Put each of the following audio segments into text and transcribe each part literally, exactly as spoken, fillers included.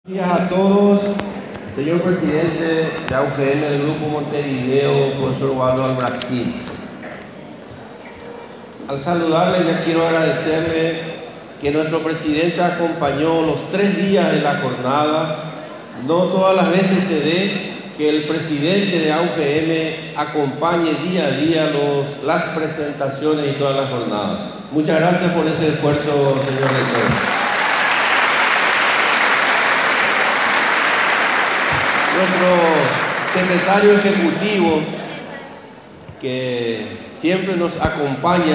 Buenos días a todos, señor presidente de A U G M del Grupo Montevideo, profesor Waldo Albracín. Al saludarle ya quiero agradecerle que nuestro presidente acompañó los tres días de la jornada. No todas las veces se dé que el presidente de A U G M acompañe día a día los, las presentaciones y toda la jornada. Muchas gracias por ese esfuerzo, señor rector. Nuestro secretario ejecutivo, que siempre nos acompaña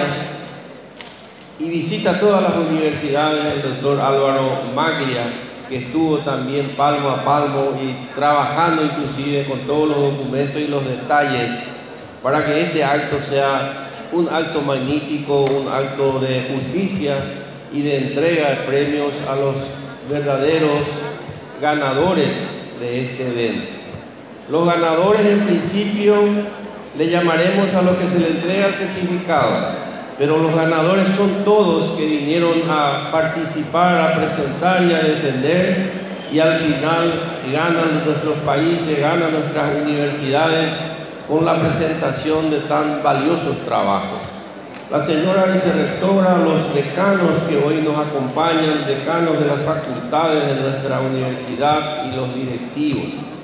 y visita todas las universidades, el doctor Álvaro Maglia, que estuvo también palmo a palmo y trabajando inclusive con todos los documentos y los detalles para que este acto sea un acto magnífico, un acto de justicia y de entrega de premios a los verdaderos ganadores de este evento. Los ganadores en principio le llamaremos a los que se le entrega el certificado, pero los ganadores son todos que vinieron a participar, a presentar y a defender, y al final ganan nuestros países, ganan nuestras universidades con la presentación de tan valiosos trabajos. La señora vicerrectora, los decanos que hoy nos acompañan, decanos de las facultades de nuestra universidad y los directivos.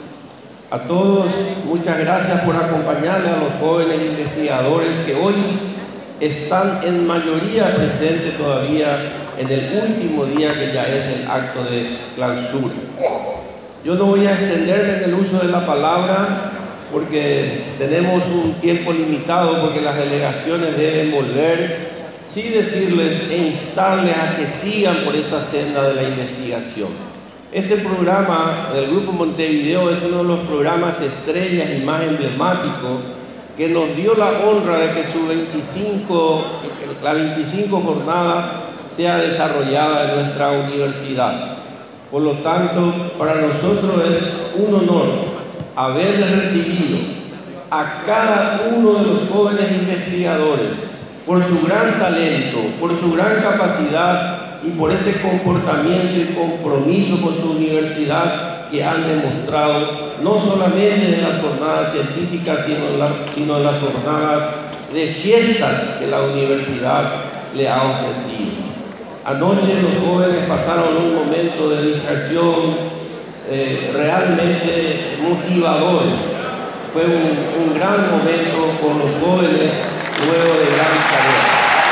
A todos, muchas gracias por acompañarle a los jóvenes investigadores que hoy están en mayoría presentes todavía en el último día que ya es el acto de clausura. Yo no voy a extenderme en el uso de la palabra porque tenemos un tiempo limitado, porque las delegaciones deben volver. Sí decirles e instarles a que sigan por esa senda de la investigación. Este programa del Grupo Montevideo es uno de los programas estrellas y más emblemáticos que nos dio la honra de que su veinticinco, la veinticinco jornada sea desarrollada en nuestra universidad. Por lo tanto, para nosotros es un honor haberles recibido a cada uno de los jóvenes investigadores por su gran talento, por su gran capacidad y por ese comportamiento y compromiso con su universidad que han demostrado no solamente en las jornadas científicas, sino en, la, sino en las jornadas de fiestas que la universidad le ha ofrecido. Anoche los jóvenes pasaron un momento de distracción eh, realmente motivador. Fue un, un gran momento con los jóvenes luego de gran tarea.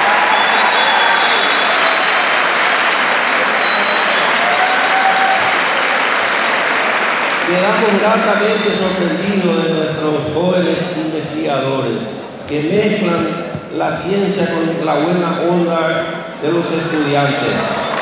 Quedamos gratamente sorprendidos de nuestros jóvenes investigadores que mezclan la ciencia con la buena onda de los estudiantes.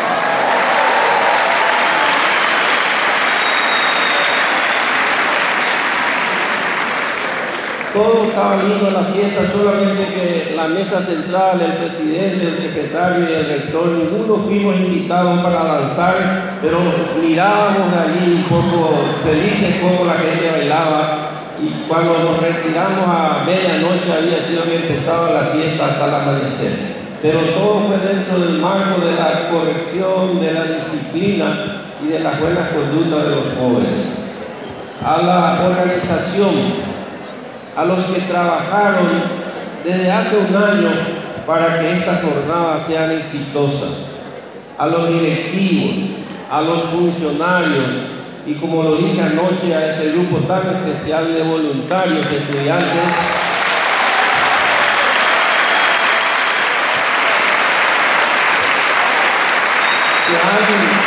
Todo estaba lindo en la fiesta, solamente que la mesa central, el presidente, el secretario y el rector, ninguno fuimos invitados para danzar, pero mirábamos de allí un poco felices como la gente bailaba, y cuando nos retiramos a medianoche había sido que empezaba la fiesta hasta el amanecer. Pero todo fue dentro del marco de la corrección, de la disciplina y de las buenas conductas de los jóvenes. A la organización, a los que trabajaron desde hace un año para que estas jornadas sean exitosas, a los directivos, a los funcionarios y, como lo dije anoche, a ese grupo tan especial de voluntarios, estudiantes, que han,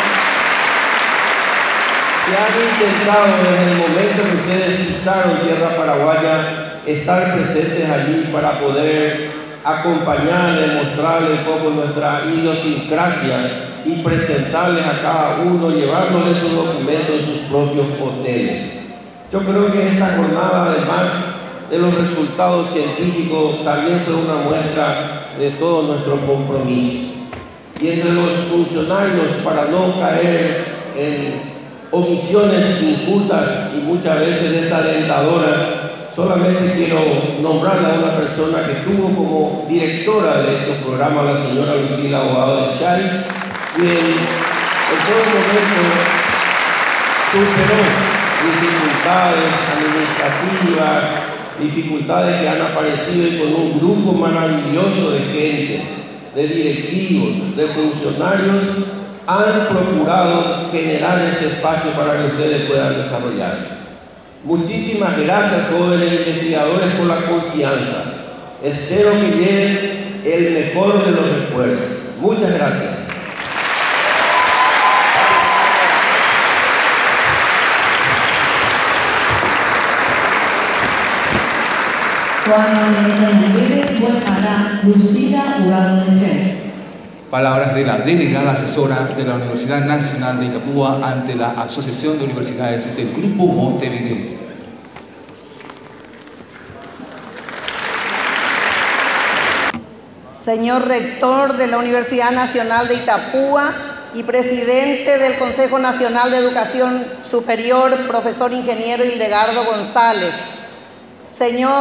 que han intentado desde el momento que ustedes pisaron tierra paraguaya estar presentes allí para poder acompañarles, mostrarles un poco nuestra idiosincrasia y presentarles a cada uno, llevándoles sus documentos en sus propios hoteles. Yo creo que esta jornada, además de los resultados científicos, también fue una muestra de todo nuestro compromiso. Y entre los funcionarios, para no caer en omisiones injustas y muchas veces desalentadoras, solamente quiero nombrarle a una persona que tuvo como directora de estos programas, la señora Lucila Abogado de Chay, quien en todo momento superó dificultades administrativas, dificultades que han aparecido y con un grupo maravilloso de gente, de directivos, de funcionarios, han procurado generar ese espacio para que ustedes puedan desarrollar. Muchísimas gracias, jóvenes investigadores, por la confianza. Espero que lleven el mejor de los recuerdos. Muchas gracias. Palabras de la delegada asesora de la Universidad Nacional de Itapúa ante la Asociación de Universidades del Grupo Montevideo. Señor Rector de la Universidad Nacional de Itapúa y Presidente del Consejo Nacional de Educación Superior, Profesor Ingeniero Hildegardo González. Señor